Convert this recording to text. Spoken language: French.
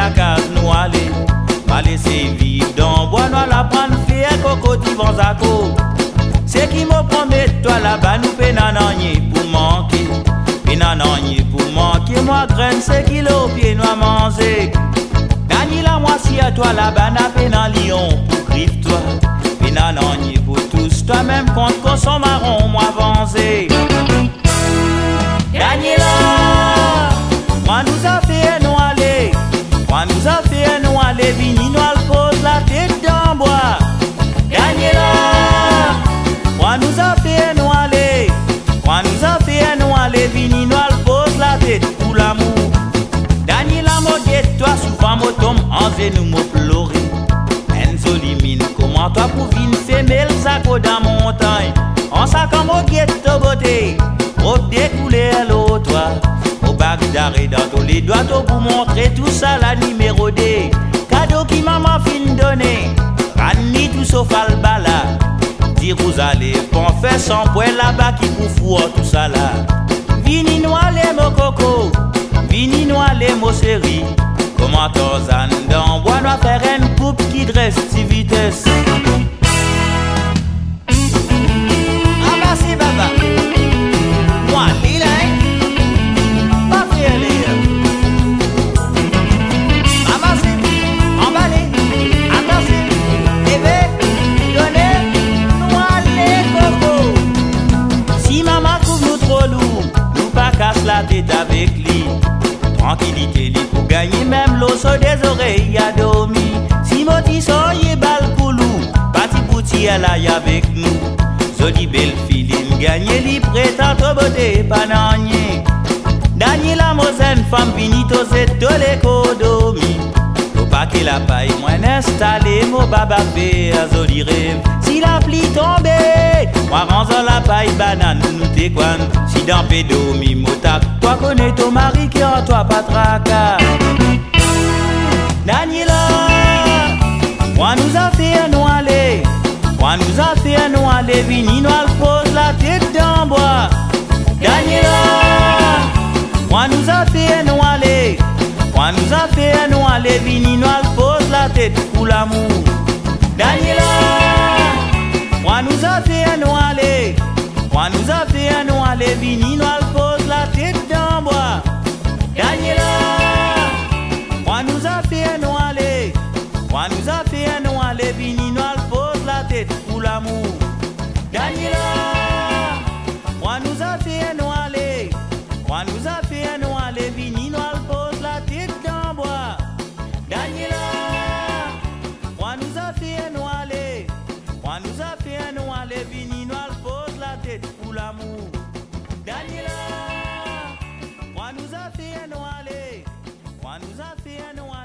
la case nous aller. Pas laisser vivre dans bois noir la prendre fier coco divans à co. C'est qui me promet toi là-bas nous pénananier pour manquer. Pénananier pour manquer moi graine c'est kilo pied noir manger. Daniela moi si à toi là-bas n'a pénan lion pour griffe toi. Pénananier pour tous toi-même compte qu'on son marron moi avancé. Daniela, moi nous a fait nous aller. Moi nous a fait nous aller, vini nous al pose la tête dans bois. Daniela, moi nous a fait nous aller. Moi nous a fait nous aller, vini nous al pose la tête pour l'amour. Daniela moguette toi souvent mo tombe en nous mo pleurer. Enzo limine comment toi pour vine femelle saco dans montagne. En sac en moguette to beauté, au découlé à l'autre toi. Au bac d'arrêt dans tous les doigts pour montrer tout ça la numéro D. Cadeau qui maman fin donné, Rani tout sauf albala. Dire vous allez, pour faire sans poêle là-bas qui pour fou tout ça là. Vini noir les mo coco, vini noir les mo série. Comment t'osan dans bois noir faire une coupe qui dresse si vitesse. Ah bah c'est baba. Moi lila pas faire les amasser, emballer, attacher, lever, donner, noir les cocos. Si maman couvre nous trop lourd, nous pas casse la tête avec lui. Tranquillité li pour gagner même l'eau sur des oreilles à dormir. Si moti soye bal koulou, parti bouti elle aille avec nous. Jolie belle fille gagner li prétend au beauté pananier. Daniela Mosen femme finito c'est tous les codomi. Au paquet la paille moins installé mon baba fait à joli rêve. Si la pluie tombée, moi rangeant la paille banane nous t'écoine. Si dans pédomi motac, toi connais ton mari qui en toi pas tracas. Daniela, moi nous a fait nous aller. Moi nous a fait nous aller, vini nous al pose la tête dans bois. Daniela, moi nous a fait nous aller. Moi nous a fait nous aller, vini nous al pose la tête pour l'amour. Daniela, moi nous a fait nous aller. Moi nous a fait nous aller, vini nous al pose la tête dans bois. Daniela, moi nous a fait nous aller. Moi nous a fait nous aller, vini nous al pose la tête pour l'amour. Daniela, moi nous a fait nous aller. Moi nous a fait nous aller, vini nous al pose la tête dans bois. Daniela, moi nous a fait nous aller. Moi nous a fait nous aller, vini nous al pose la tête pour l'amour. Daniela, moi nous a fait nous aller. Moi nous a fait nous aller.